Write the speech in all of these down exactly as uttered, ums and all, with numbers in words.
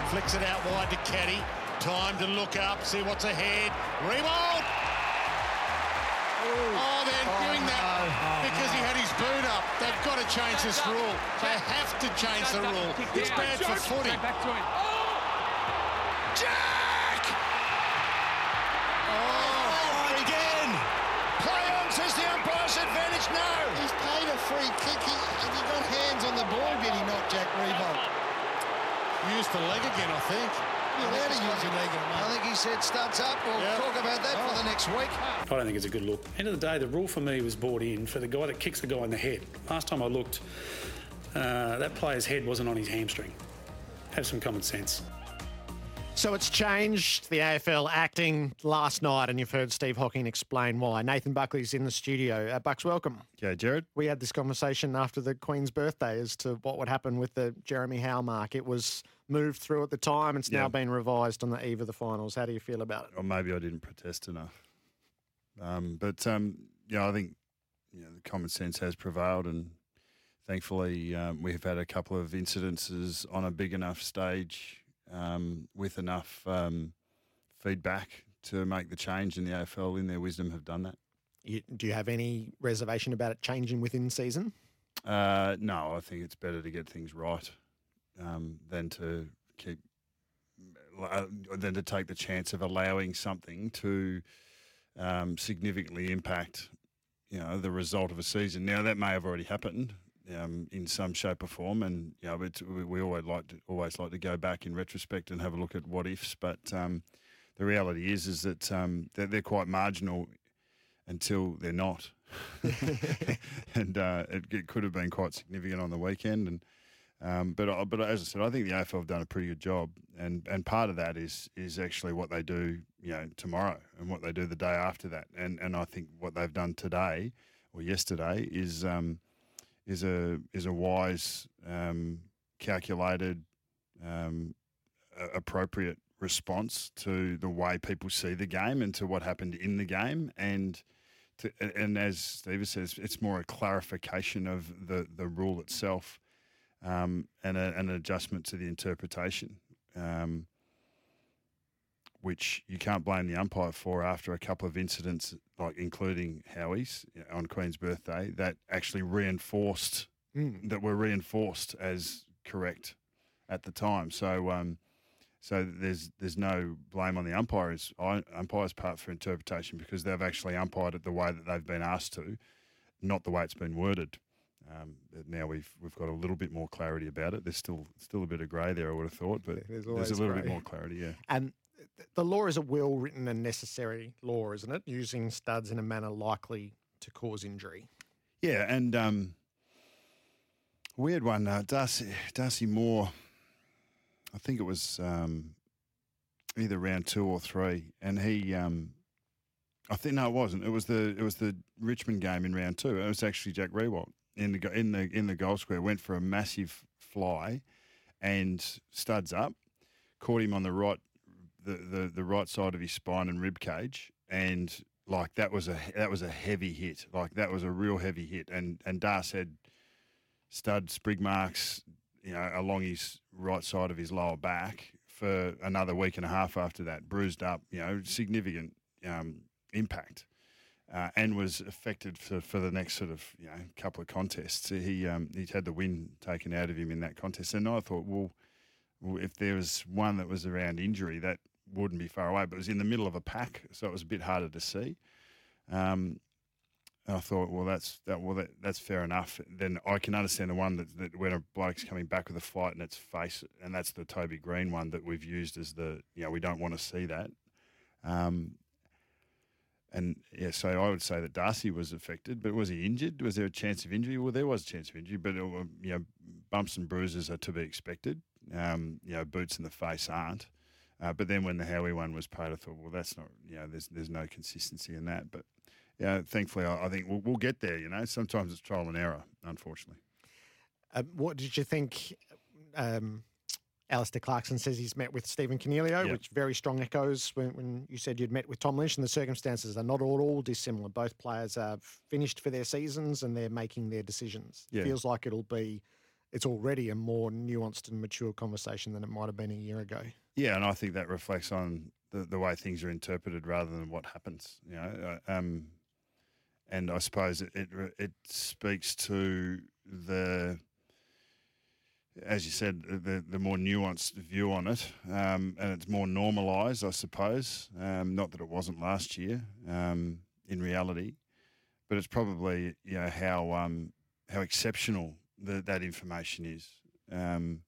Flicks it out wide to Caddy. Time to look up, see what's ahead. Rebound! Oh, they're Oh, doing that no. because he had his boot up. They've got to change this rule. They have to change the rule. It's bad for footy. Back to him. Jack! Oh, again! Play on, says the umpire's advantage. No! He's paid a free kick. He, and he got hands on the ball, did he not, Jack Rebold? Used the leg again, I think. You're allowed to use your leg. I think he said studs up. We'll Yep. talk about that Oh. for the next week. I don't think it's a good look. End of the day, the rule for me was brought in for the guy that kicks the guy in the head. Last time I looked, uh, that player's head wasn't on his hamstring. Have some common sense. So it's changed, the A F L acting last night, and you've heard Steve Hocking explain why. Nathan Buckley's in the studio. Uh, Bucks, welcome. Okay, Jared. We had this conversation after the Queen's birthday as to what would happen with the Jeremy Howe mark. It was moved through at the time. It's now Yeah. been revised on the eve of the finals. How do you feel about it? Or maybe I didn't protest enough. Um, but, um, yeah, I think you know, the common sense has prevailed, and thankfully um, we've had a couple of incidences on a big enough stage um, with enough um, feedback to make the change, and the A F L, in their wisdom, have done that. You, do you have any reservation about it changing within season? Uh, no, I think it's better to get things right um, than to keep uh, than to take the chance of allowing something to um, significantly impact, you know, the result of a season. Now that may have already happened um, in some shape or form, and you know, but we, we always like to always like to go back in retrospect and have a look at what ifs. But um, the reality is, is that um, they're, they're quite marginal until they're not. and uh, it, it could have been quite significant on the weekend. And um, but I- but as I said, I think the A F L have done a pretty good job, and and part of that is is actually what they do, you know, tomorrow and what they do the day after that. And and I think what they've done today or yesterday is um, is a is a wise, um, calculated, um, a- appropriate response to the way people see the game and to what happened in the game. And to, and as Steve says, it's more a clarification of the, the rule itself um, and a, an adjustment to the interpretation, um, which you can't blame the umpire for after a couple of incidents, like including Howie's on Queen's birthday, that actually reinforced, Mm. that were reinforced as correct at the time. So, um, So there's there's no blame on the umpires umpires part for interpretation, because they've actually umpired it the way that they've been asked to, not the way it's been worded. Um, now we've we've got a little bit more clarity about it. There's still still a bit of grey there, I would have thought, but There's there's, always a little grey. bit more clarity. Yeah. And th- the law is a well-written and necessary law, isn't it? Using studs in a manner likely to cause injury. Yeah, and um, weird one, uh, Darcy Darcy Moore. I think it was um, either round two or three, and he, um, I think no, it wasn't. It was the it was the Richmond game in round two. It was actually Jack Rewalt in the go- in the in the goal square. Went for a massive fly, and studs up, caught him on the right the, the, the right side of his spine and rib cage, and like that was a that was a heavy hit. Like that was a real heavy hit, and and Darce had stud sprig marks, you know, along his right side of his lower back for another week and a half after that, bruised up, you know, significant um, impact, uh, and was affected for, for the next sort of, you know, couple of contests. He um, he's had the wind taken out of him in that contest, and I thought, well, well, if there was one that was around injury, that wouldn't be far away, but it was in the middle of a pack, so it was a bit harder to see. Um, and I thought, well, that's that. Well, that, that's fair enough. Then I can understand the one that, that when a bloke's coming back with a flight in its face, and that's the Toby Green one that we've used as the, you know, we don't want to see that. Um, and yeah, so I would say that Darcy was affected, but was he injured? Was there a chance of injury? Well, there was a chance of injury, but uh, you know, bumps and bruises are to be expected. Um, you know, boots in the face aren't. Uh, but then when the Howie one was paid, I thought, well, that's not, you know, there's there's no consistency in that. But yeah, thankfully, I, I think we'll, we'll get there. You know, sometimes it's trial and error, unfortunately. Um, what did you think? Um, Alistair Clarkson says he's met with Stephen Cornelio, Yep. which very strong echoes when, when you said you'd met with Tom Lynch, and the circumstances are not at all dissimilar. Both players are finished for their seasons and they're making their decisions. Yeah. Feels like it'll be it's already a more nuanced and mature conversation than it might have been a year ago. Yeah, and I think that reflects on the, the way things are interpreted rather than what happens. You know, um, and I suppose it, it it speaks to the, as you said, the the more nuanced view on it, um, and it's more normalised, I suppose. Um, not that it wasn't last year, um, in reality, but it's probably, you know, how um, how exceptional the, that information is. Um,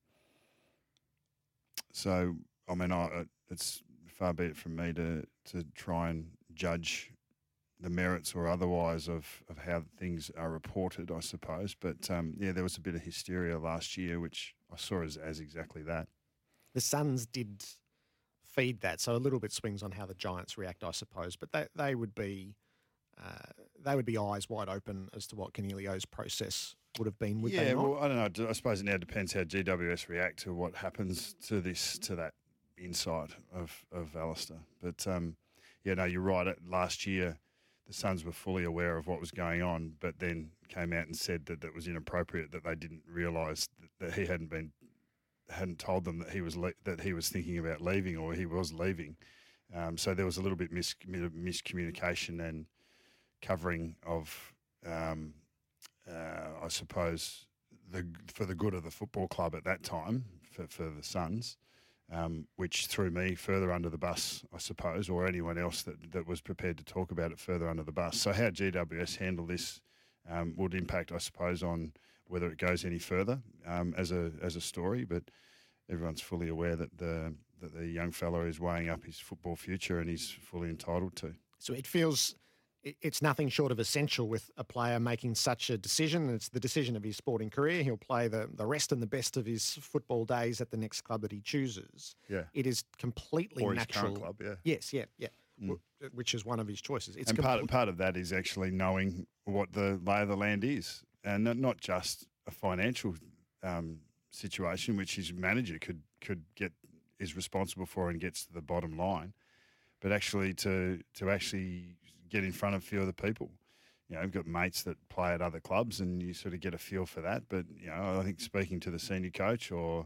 so, I mean, I, it's far be it from me to to try and judge the merits or otherwise of, of how things are reported, I suppose. But, um, yeah, there was a bit of hysteria last year, which I saw as, as exactly that. The Suns did feed that, so a little bit swings on how the Giants react, I suppose. But they, they would be uh, they would be eyes wide open as to what Coniglio's process would have been, would yeah, they not? well, I don't know. I suppose it now depends how G W S react to what happens to this, to that insight of, of Alistair. But, um, yeah, no, you're right. Last year, the Suns were fully aware of what was going on, but then came out and said that that was inappropriate, that they didn't realise that, that he hadn't been hadn't told them that he was le- that he was thinking about leaving or he was leaving. Um, so there was a little bit mis- miscommunication and covering of, um, uh, I suppose, the for the good of the football club at that time for, for the Suns. Um, which threw me further under the bus, I suppose, or anyone else that, that was prepared to talk about it further under the bus. So how G W S handle this um, would impact, I suppose, on whether it goes any further um, as a as a story. But everyone's fully aware that the that the young fella is weighing up his football future and he's fully entitled to. So it feels it's nothing short of essential with a player making such a decision. It's the decision of his sporting career. He'll play the, the rest and the best of his football days at the next club that he chooses. Yeah. It is completely Or natural. his current club, yeah. Yes, yeah, yeah. Mm. Which is one of his choices. It's and compl- part, part of that is actually knowing what the lay of the land is. And not, not just a financial um, situation, which his manager could, could get, is responsible for and gets to the bottom line, but actually to to actually get in front of a few other people. You know, you've got mates that play at other clubs and you sort of get a feel for that. But, you know, I think speaking to the senior coach or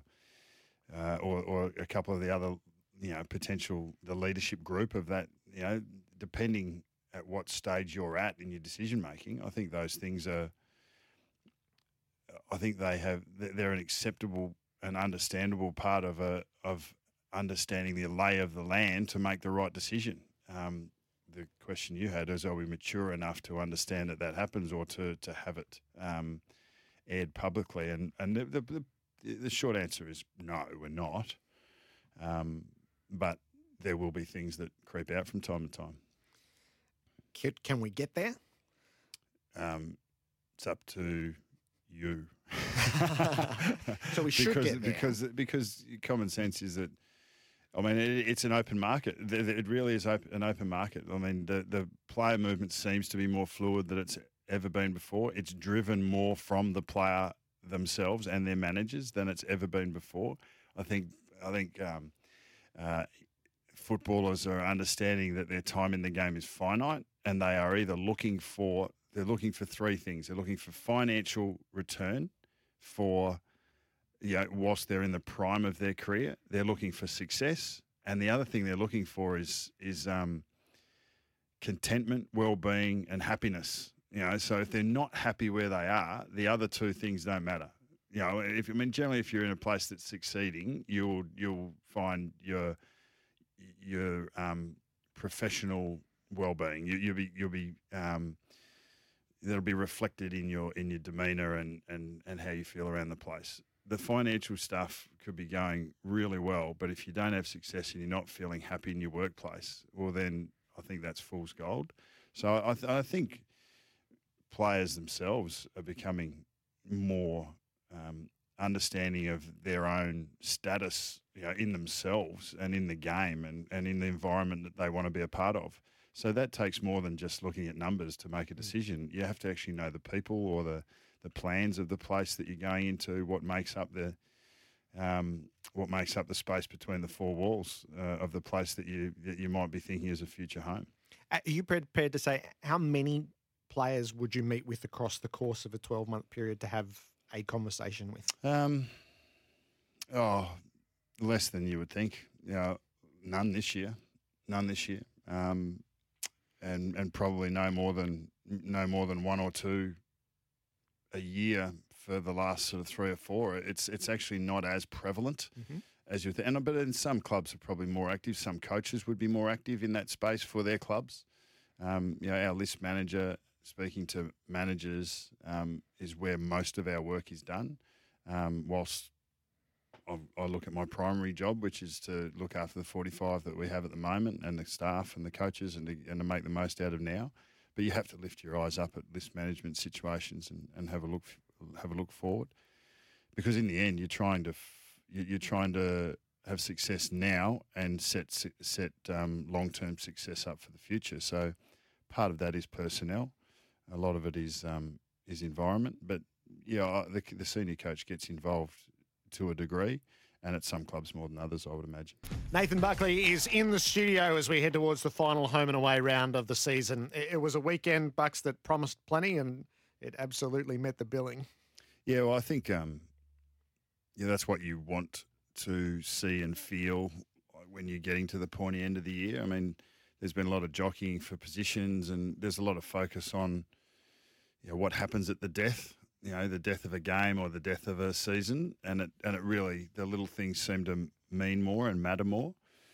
uh, or, or a couple of the other, you know, potential, the leadership group of that, you know, depending at what stage you're at in your decision-making, I think those things are, I think they have, they're an acceptable and understandable part of a, of understanding the lay of the land to make the right decision. Um, the question you had is, are we mature enough to understand that that happens or to, to have it um, aired publicly? And and the, the, the, the short answer is no, we're not. Um, but there will be things that creep out from time to time. Can, can we get there? Um, it's up to you. So we should because, get there. Because, because common sense is that, I mean, it, it's an open market. It really is open, an open market. I mean, the, the player movement seems to be more fluid than it's ever been before. It's driven more from the player themselves and their managers than it's ever been before. I think I think um, uh, footballers are understanding that their time in the game is finite, and they are either looking for they're looking for three things. They're looking for financial return for, you know, whilst they're in the prime of their career. They're looking for success, and the other thing they're looking for is is um, contentment, well-being, and happiness. You know, so if they're not happy where they are, the other two things don't matter. You know, if I mean, generally, if you're in a place that's succeeding, you'll you'll find your your um, professional well-being. You, you'll be you'll be um, that'll be reflected in your in your demeanour and, and, and how you feel around the place. The financial stuff could be going really well, but if you don't have success and you're not feeling happy in your workplace, well, then I think that's fool's gold. So I, th- I think players themselves are becoming more um, understanding of their own status, you know, in themselves and in the game and, and in the environment that they want to be a part of. So that takes more than just looking at numbers to make a decision. You have to actually know the people or the, the plans of the place that you're going into, what makes up the um, what makes up the space between the four walls uh, of the place that you that you might be thinking as a future home. Are you prepared to say how many players would you meet with across the course of a twelve-month period to have a conversation with? Um, oh, less than you would think. You know, none this year, none this year, um, and and probably no more than no more than one or two a year for the last sort of three or four. It's it's actually not as prevalent Mm-hmm. as you think. And but in some clubs are probably more active. Some coaches would be more active in that space for their clubs. Um, you know, our list manager speaking to managers um, is where most of our work is done. Um, whilst I, I look at my primary job, which is to look after the forty-five that we have at the moment, and the staff and the coaches, and to, and to make the most out of now. But you have to lift your eyes up at list management situations and, and have a look have a look forward, because in the end you're trying to f- you're trying to have success now and set set um, long term success up for the future. So part of that is personnel. A lot of it is um, is environment, but yeah, the, the senior coach gets involved to a degree, and at some clubs more than others, I would imagine. Nathan Buckley is in the studio as we head towards the final home and away round of the season. It, it was a weekend, Bucks, that promised plenty, and it absolutely met the billing. Yeah, well, I think um, yeah, that's what you want to see and feel when you're getting to the pointy end of the year. I mean, there's been a lot of jockeying for positions, and there's a lot of focus on, you know, what happens at the death, you know, the death of a game or the death of a season, and it and it really, the little things seem to mean more and matter more.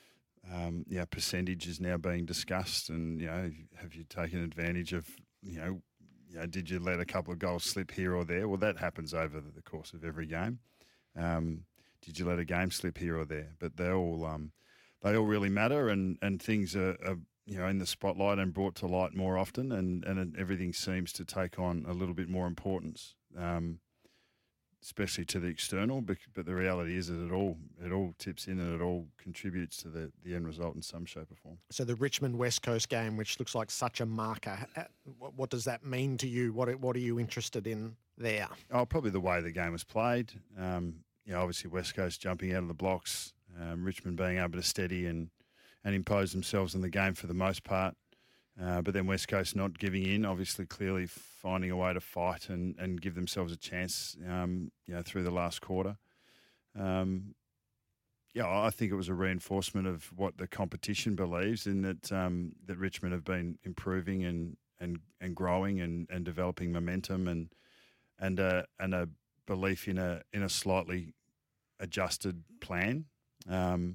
Um, yeah, percentage is now being discussed, and you know, have you taken advantage of, you know, you know, did you let a couple of goals slip here or there? Well, that happens over the course of every game. Um, did you let a game slip here or there? But they all um, they all really matter, and and things are, are you know in the spotlight and brought to light more often, and and everything seems to take on a little bit more importance. Um, especially to the external, but, but the reality is that it all it all tips in and it all contributes to the, the end result in some shape or form. So the Richmond West Coast game, which looks like such a marker, what, what does that mean to you? What what are you interested in there? Oh, probably the way the game was played. Um, you know, obviously West Coast jumping out of the blocks, um, Richmond being able to steady and and impose themselves in the game for the most part. Uh, but then West Coast not giving in, obviously clearly finding a way to fight and, and give themselves a chance, um, you know, through the last quarter. Um, yeah, I think it was a reinforcement of what the competition believes, in that um, that Richmond have been improving and and, and growing and, and developing momentum and and a and a belief in a in a slightly adjusted plan, um,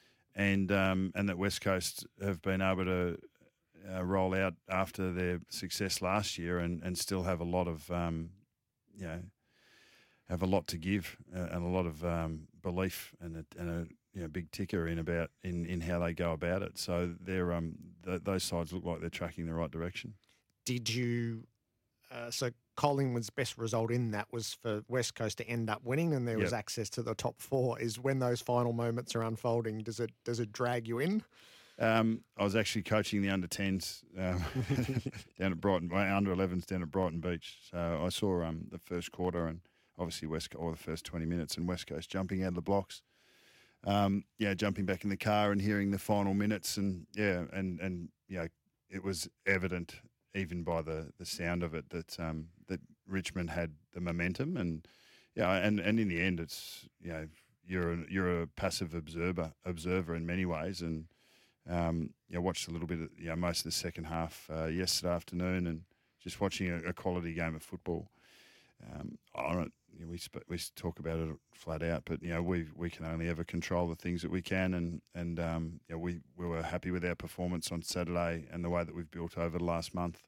and um, and that West Coast have been able to Uh, roll out after their success last year, and, and still have a lot of, um, you know, have a lot to give uh, and a lot of um, belief and a, and a you know, big ticker in about in, in how they go about it. So they're um th- those sides look like they're tracking the right direction. Did you? Uh, so Collingwood's best result in that was for West Coast to end up winning, and there was Yep. access to the top four. Is when those final moments are unfolding, does it does it drag you in? Um, I was actually coaching the under tens um, down at Brighton, under elevens down at Brighton Beach. So I saw um, the first quarter and obviously West or the first twenty minutes, and West Coast jumping out of the blocks. Um, yeah, jumping back in the car and hearing the final minutes, and yeah, and and yeah, it was evident even by the, the sound of it that um, that Richmond had the momentum, and yeah, and, and in the end, it's you know you're a, you're a passive observer observer in many ways, and. Um, you know, watched a little bit of you know, most of the second half uh, yesterday afternoon, and just watching a, a quality game of football. Um, I don't, you know, we sp- we talk about it flat out, but you know we we can only ever control the things that we can, and and um, you know, we we were happy with our performance on Saturday and the way that we've built over the last month.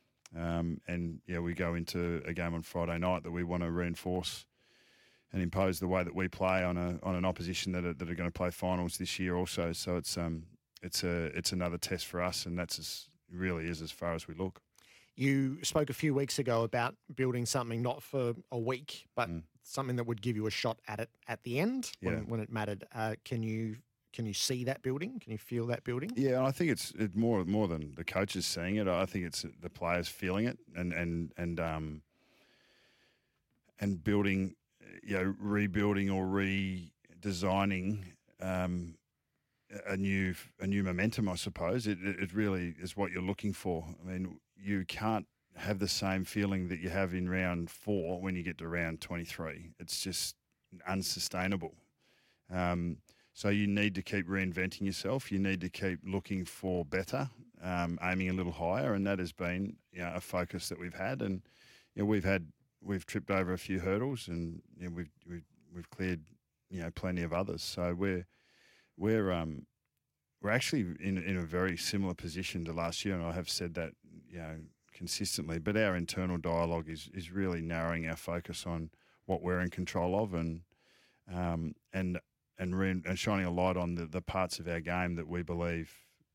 Um, and yeah, we go into a game on Friday night that we want to reinforce and impose the way that we play on a on an opposition that are, that are going to play finals this year also. So it's um. It's a it's another test for us, and that's as really is as far as we look. You spoke a few weeks ago about building something not for a week, but Mm. something that would give you a shot at it at the end when, Yeah. when it mattered. Uh, can you can you see that building? Can you feel that building? Yeah, I think it's it more more than the coaches seeing it. I think it's the players feeling it, and and and um and building, you know, rebuilding or redesigning. Um, a new a new momentum, I suppose. It it really is what you're looking for. I mean, you can't have the same feeling that you have in round four when you get to round twenty-three. It's just unsustainable. Um, so you need to keep reinventing yourself. You need to keep looking for better, um, aiming a little higher, and that has been, you know, a focus that we've had. And you know, we've had we've tripped over a few hurdles, and you know, we've we've we've cleared, you know, plenty of others. So we're we're um we're actually in in a very similar position to last year, and I have said that, you know, consistently. But our internal dialogue is is really narrowing our focus on what we're in control of, and um and and, re- and shining a light on the, the parts of our game that we believe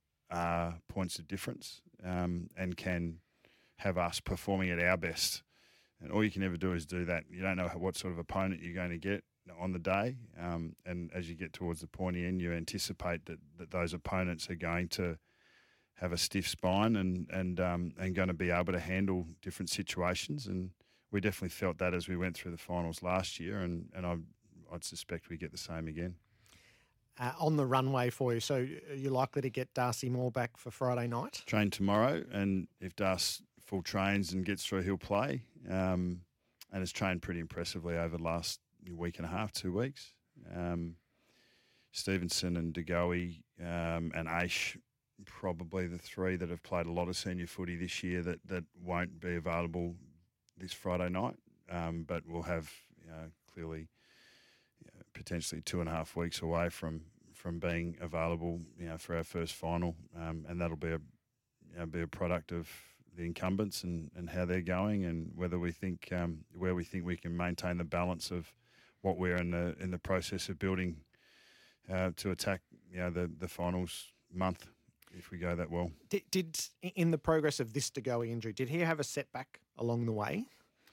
are points of difference, um, and can have us performing at our best. And all you can ever do is do that. You don't know what sort of opponent you're going to get on the day. Um, and as you get towards the pointy end, you anticipate that, that those opponents are going to have a stiff spine and and um, and going to be able to handle different situations. And we definitely felt that as we went through the finals last year. And, and I, I'd suspect we get the same again. Uh, on the runway for you, so are you likely to get Darcy Moore back for Friday night? Train tomorrow, and if Darcy full trains and gets through, he'll play. Um, and has trained pretty impressively over the last week and a half, two weeks. Um, Stevenson and De Goey um, and Aish, probably the three that have played a lot of senior footy this year that, that won't be available this Friday night, um, but we'll have, you know, clearly you know, potentially two and a half weeks away from from being available, you know, for our first final, um, and that'll be a you know, be a product of the incumbents and, and how they're going, and whether we think um, where we think we can maintain the balance of what we're in the in the process of building uh, to attack, you know, the the finals month if we go that well. Did, did in the progress of this De Goey injury, did he have a setback along the way?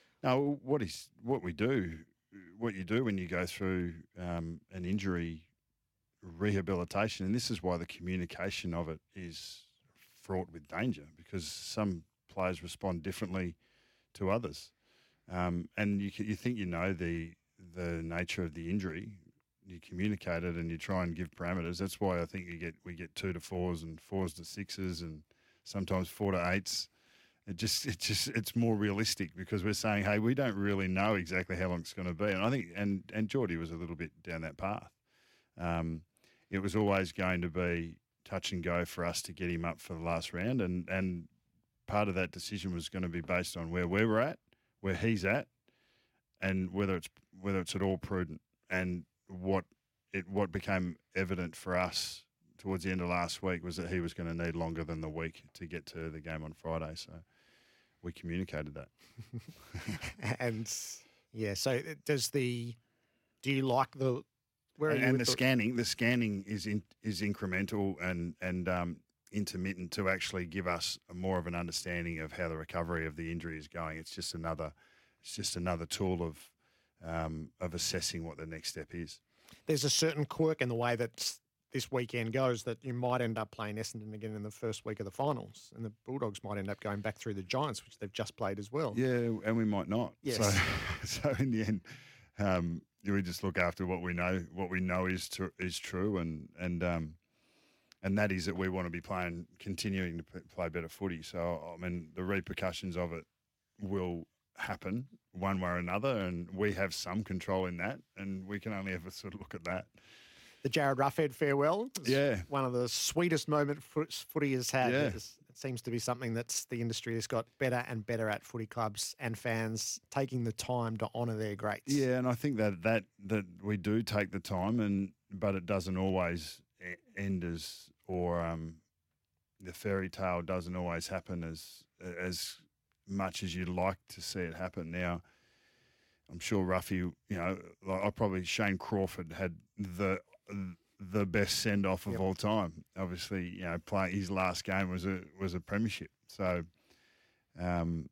No, what is what we do, what you do when you go through um, an injury rehabilitation, and this is why the communication of it is fraught with danger, because some players respond differently to others, um, and you you think you know the the nature of the injury, you communicate it and you try and give parameters. That's why I think you get we get two to fours and fours to sixes and sometimes four to eights. It just it just it's more realistic, because we're saying, hey, we don't really know exactly how long it's going to be, and I think and and Geordie was a little bit down that path. Um, it was always going to be touch and go for us to get him up for the last round, and and part of that decision was going to be based on where we were at, where he's at, and whether it's whether it's at all prudent. And what it what became evident for us towards the end of last week was that he was going to need longer than the week to get to the game on Friday. So we communicated that. And yeah, so does the do you like the where and, are you and with the scanning the scanning is in, is incremental and and um, intermittent to actually give us a more of an understanding of how the recovery of the injury is going. It's just another it's just another tool of um, of assessing what the next step is. There's a certain quirk in the way that this weekend goes that you might end up playing Essendon again in the first week of the finals, and the Bulldogs might end up going back through the Giants, which they've just played as well. Yeah, and we might not. Yes. So, so in the end, um, we just look after what we know. What we know is tr- is true, and and um, and that is that we want to be playing, continuing to p- play better footy. So I mean, the repercussions of it will happen one way or another, and we have some control in that, and we can only ever sort of look at that. The Jared Roughead farewell, was Yeah. one of the sweetest moment foot, footy has had. Yeah. It's- It seems to be something that's the industry has got better and better at, footy clubs and fans taking the time to honour their greats. Yeah, and I think that that that we do take the time, and but it doesn't always e- end as or um, the fairy tale doesn't always happen as as much as you'd like to see it happen. Now, I'm sure Ruffy, you know, like I probably Shane Crawford had the the best send off of Yep. all time. Obviously, you know, playing his last game was a was a premiership. So, um,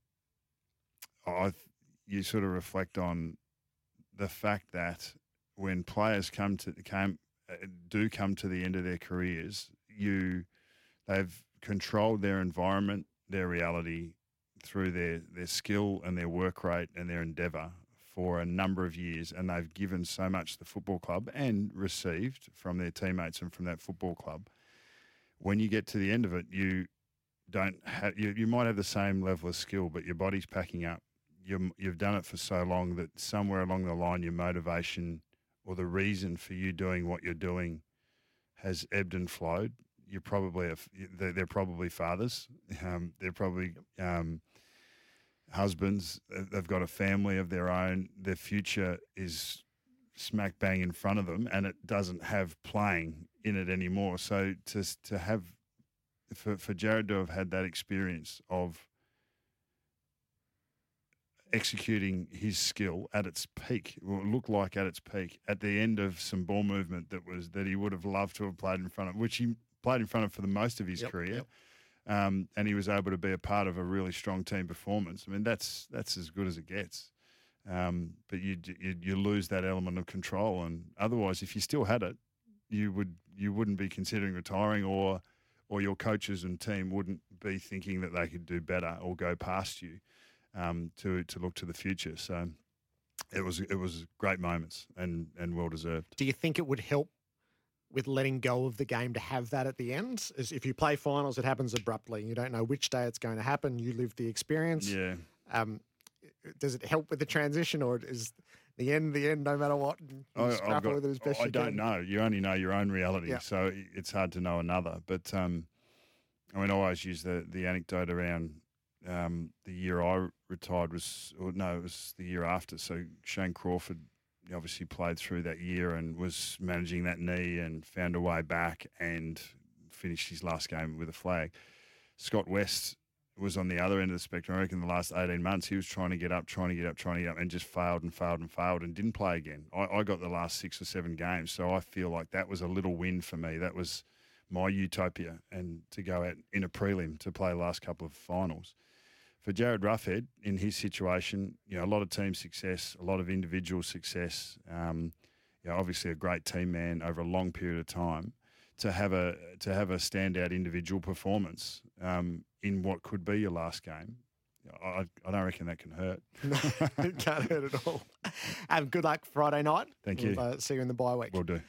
I you sort of reflect on the fact that when players come to came uh, do come to the end of their careers, you they've controlled their environment, their reality through their their skill and their work rate and their endeavour for a number of years, and they've given so much to the football club and received from their teammates and from that football club. When you get to the end of it, you don't have you, you might have the same level of skill, but your body's packing up. You you've done it for so long that somewhere along the line, your motivation or the reason for you doing what you're doing has ebbed and flowed. You're probably a, they're, they're probably fathers. Um, they're probably um, husbands. They've got a family of their own. Their future is smack bang in front of them, and it doesn't have playing in it anymore. So to to have for for Jared to have had that experience of executing his skill at its peak, or it looked like at its peak, at the end of some ball movement that was that he would have loved to have played in front of, which he played in front of for the most of his Yep, career. yep. Um, and he was able to be a part of a really strong team performance. I mean, that's that's as good as it gets. Um, but you, you you lose that element of control, and otherwise, if you still had it, you would you wouldn't be considering retiring, or or your coaches and team wouldn't be thinking that they could do better or go past you um, to to look to the future. So it was it was great moments and and well deserved. Do you think it would help with letting go of the game to have that at the end? As if you play finals, it happens abruptly. You don't know which day it's going to happen. You live the experience. Yeah. Um, does it help with the transition, or is the end the end no matter what? and you I, just I've grapple got, with it as best I you don't can? know. You only know your own reality, Yeah. so it's hard to know another. But um, I mean, I always use the the anecdote around um, the year I retired was, or no, it was the year after. So Shane Crawford obviously played through that year and was managing that knee and found a way back and finished his last game with a flag. Scott West was on the other end of the spectrum. I reckon the last eighteen months he was trying to get up, trying to get up, trying to get up, and just failed and failed and failed and didn't play again. I, I got the last six or seven games, so I feel like that was a little win for me. That was my utopia, and to go out in a prelim to play the last couple of finals. For Jared Roughead, in his situation, you know, a lot of team success, a lot of individual success, um, you know, obviously a great team man over a long period of time. To have a to have a standout individual performance um, in what could be your last game, I, I don't reckon that can hurt. It can't hurt at all. Um, good luck Friday night. Thank We'll, you. Uh, see you in the bye week. Will do.